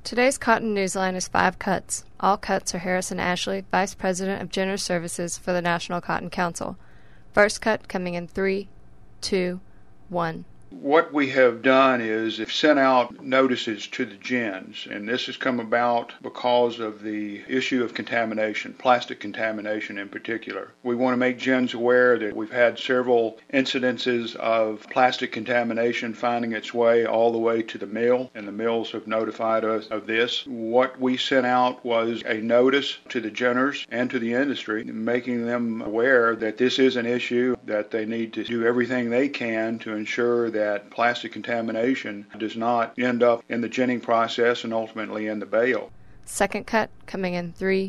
Today's Cotton Newsline is 5 cuts. All cuts are Harrison Ashley, Vice President of Gender Services for the National Cotton Council. First cut coming in 3, 2, 1. What we have done is sent out notices to the gins, and this has come about because of the issue of contamination, plastic contamination in particular. We want to make gins aware that we've had several incidences of plastic contamination finding its way all the way to the mill, and the mills have notified us of this. What we sent out was a notice to the ginners and to the industry, making them aware that this is an issue, that they need to do everything they can to ensure that plastic contamination does not end up in the ginning process and ultimately in the bale. Second cut coming in 3,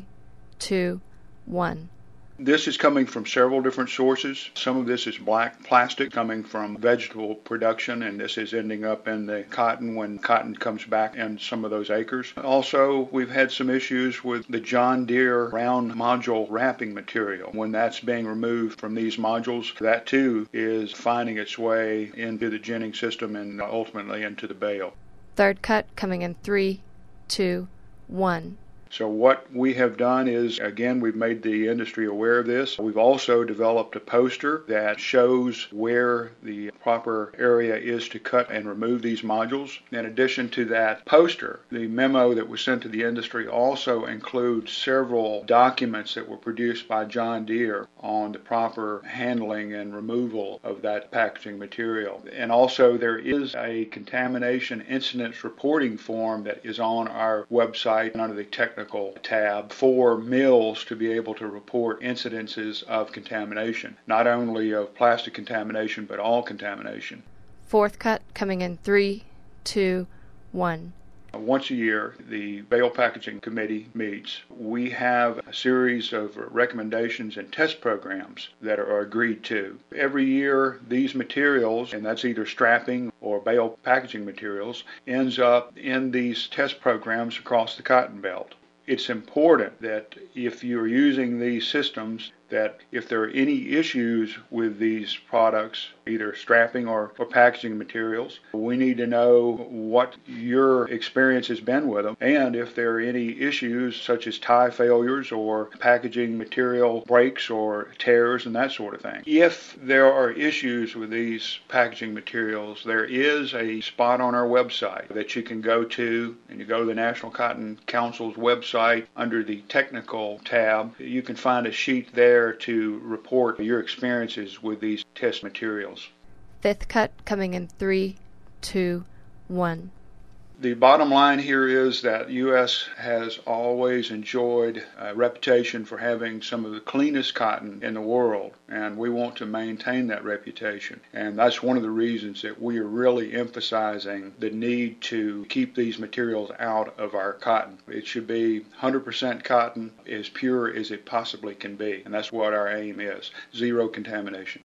2, 1. This is coming from several different sources. Some of this is black plastic coming from vegetable production, and this is ending up in the cotton when cotton comes back in some of those acres. Also, we've had some issues with the John Deere round module wrapping material. When that's being removed from these modules, that too is finding its way into the ginning system and ultimately into the bale. Third cut coming in 3, 2, 1. So what we have done is, again, we've made the industry aware of this. We've also developed a poster that shows where the proper area is to cut and remove these modules. In addition to that poster, the memo that was sent to the industry also includes several documents that were produced by John Deere on the proper handling and removal of that packaging material. And also there is a contamination incidents reporting form that is on our website under the technical tab for mills to be able to report incidences of contamination, not only of plastic contamination, but all contamination. Fourth cut coming in 3, 2, 1. Once a year, the Bale Packaging Committee meets. We have a series of recommendations and test programs that are agreed to. Every year, these materials, and that's either strapping or bale packaging materials, ends up in these test programs across the cotton belt. It's important that if you're using these systems, that if there are any issues with these products, either strapping or packaging materials, we need to know what your experience has been with them, and if there are any issues such as tie failures or packaging material breaks or tears and that sort of thing. If there are issues with these packaging materials, there is a spot on our website that you can go to, and you go to the National Cotton Council's website under the technical tab. You can find a sheet there to report your experiences with these test materials. Fifth cut coming in 3, 2, 1. The bottom line here is that U.S. has always enjoyed a reputation for having some of the cleanest cotton in the world, and we want to maintain that reputation. And that's one of the reasons that we are really emphasizing the need to keep these materials out of our cotton. It should be 100% cotton, as pure as it possibly can be, and that's what our aim is, zero contamination.